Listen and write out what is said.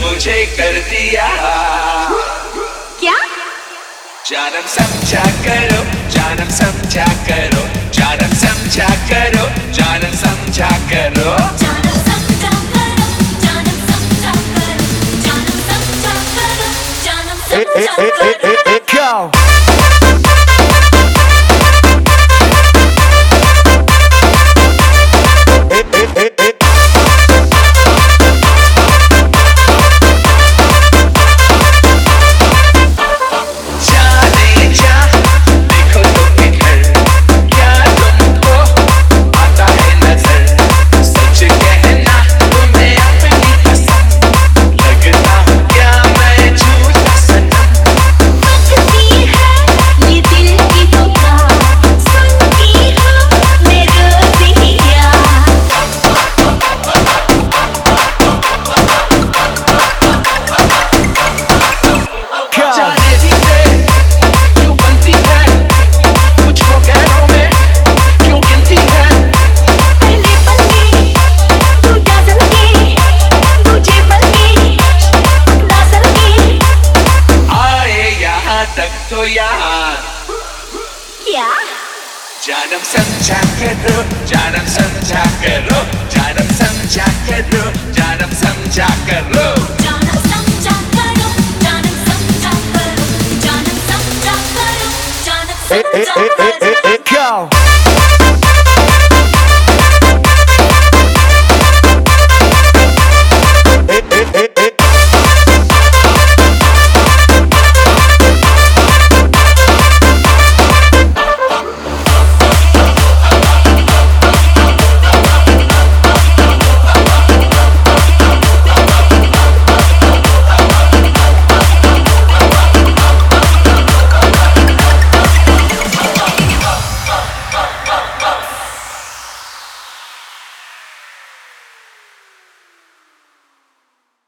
मुझे कर दिया। क्या? जानम समझा करो, जानम समझा करो, जानम समझा करो, जानम समझा करो। जानम समझा करो, जानम समझा करो, जानम समझा करो, जानम समझा करो। तो यार क्या? जानम समझा करो, जानम समझा करो, जानम समझा करो, जानम समझा करो।